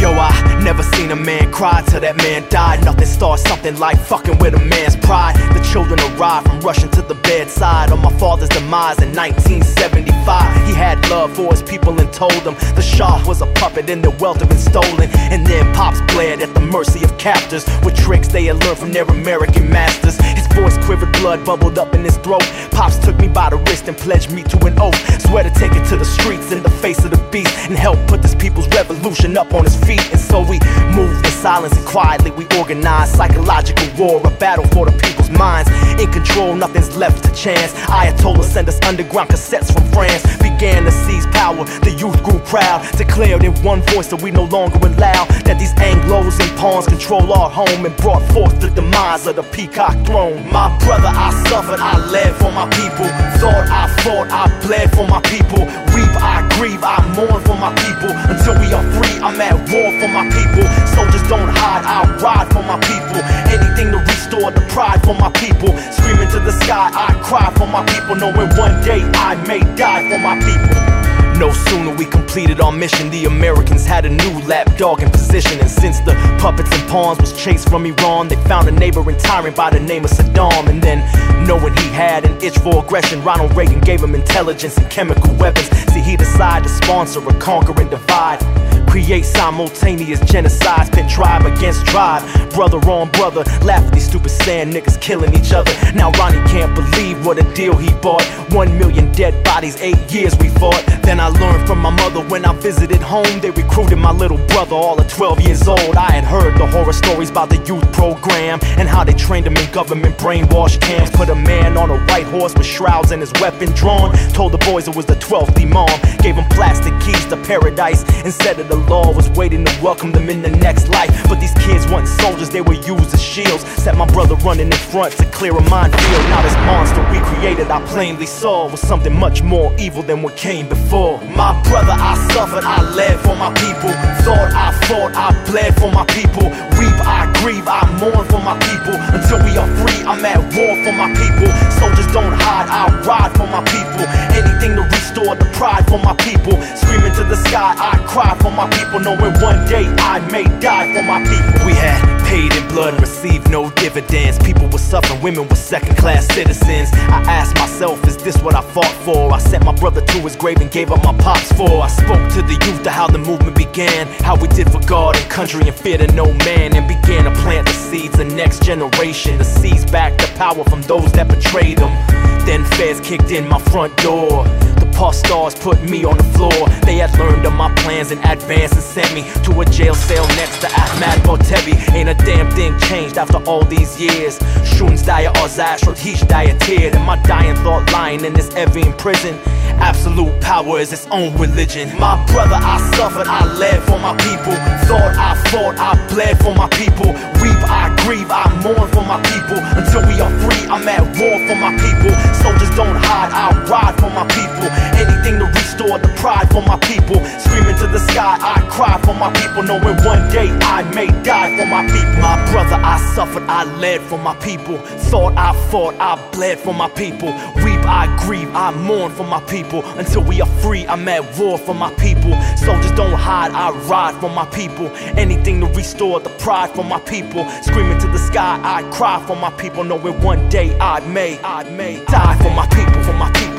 Yo, I never seen a man cry till that man died. Nothing starts something like fucking with a man's pride. The children arrived from rushing to the bedside on my father's demise in 1975. He had love for his people and told them the Shah was a puppet and their wealth had been stolen. And then Pops bled at the mercy of captors with tricks they had learned from their American masters. His voice quivered, blood bubbled up in his throat. Pops took me by the wrist and pledged me to an oath. Swear to take it to the streets in the face of the beast and help put this people's revolution up on his feet. And so we moved in silence and quietly we organized psychological war, a battle for the people's minds. In control, nothing's left to chance. Ayatollah sent us underground cassettes from France. Began to seize power, the youth grew proud. Declared in one voice that we no longer allow that these Anglos and pawns control our home, and brought forth the demise of the peacock throne. My brother, I suffered, I led for my people. Thought, I fought, I bled for my people. Weep, I grieve, I mourn for my people. Until we are free, I'm at war for my people. Soldiers don't hide, I ride for my people. Anything to restore the pride for my people. Screaming to the sky, I cry for my people. Knowing one day I may die for my people. No sooner we completed our mission, the Americans had a new lapdog in position. And since the puppets and pawns was chased from Iran, they found a neighboring tyrant by the name of Saddam. And then, knowing he had an itch for aggression, Ronald Reagan gave him intelligence and chemical weapons. See, he decided to sponsor a conquer and divide, create simultaneous genocides, pit tribe against tribe, brother on brother. Laugh at these stupid sand niggas killing each other. Now Ronnie can't believe what a deal he bought. 1 million dead bodies, 8 years we fought. Then I learned from my mother when I visited home, they recruited my little brother, all at 12 years old. I had heard the horror stories about the youth program and how they trained him in government brainwash camps. Put a man on a white horse with shrouds and his weapon drawn. Told the boys it was the 12th Imam. Gave them plastic keys to paradise and said that the law was waiting to welcome them in the next life. But these kids weren't soldiers, they were used as shields. Set my brother running in front to clear a minefield. Now this monster we created, I plainly saw, was something much more evil than what came before. My brother, I suffered, I led for my people. Thought, I fought, I bled for my people. Weep, I grieve, I mourn for my people. Until we are free, I'm at war for my people. Soldiers don't hide, I ride for my people. Anything to restore the pride for my people. Screaming to the sky, I cry for my people. Knowing one day I may die for my people. We had paid in blood and received no dividends. People were suffering, women were second-class citizens. I asked myself, is this what I fought for? I sent my brother to his grave and gave up my pops for. I spoke to the youth of how the movement began, how we did for God and country and fear to no man, and began to plant the seeds of next generation to seize back the power from those that betrayed them. Then feds kicked in my front door. The pus stars put me on the floor. They had learned of my plans in advance and sent me to a jail cell next to Ahmad Botebi. Ain't a damn thing changed after all these years. Shuns daya ozai, short hish daya teared. And my dying thought lying in this Evian prison. Absolute power is its own religion. My brother, I suffered, I led for my people. Thought, I fought, I bled for my people. Weep, I grieve, I mourn for my people. Until we are free, I'm at war for my people. Soldiers don't hide, I ride for my people. Anything to restore the pride for my people. Screaming to the sky, I cry for my people. Knowing one day I may die for my people. My brother, I suffered, I led for my people. Thought, I fought, I bled for my people. Weep, I grieve, I mourn for my people. Until we are free, I'm at war for my people. Soldiers don't hide, I ride for my people. Anything to restore the pride for my people. Screaming to the sky, I cry for my people. Knowing one day I may die for my people, for my people.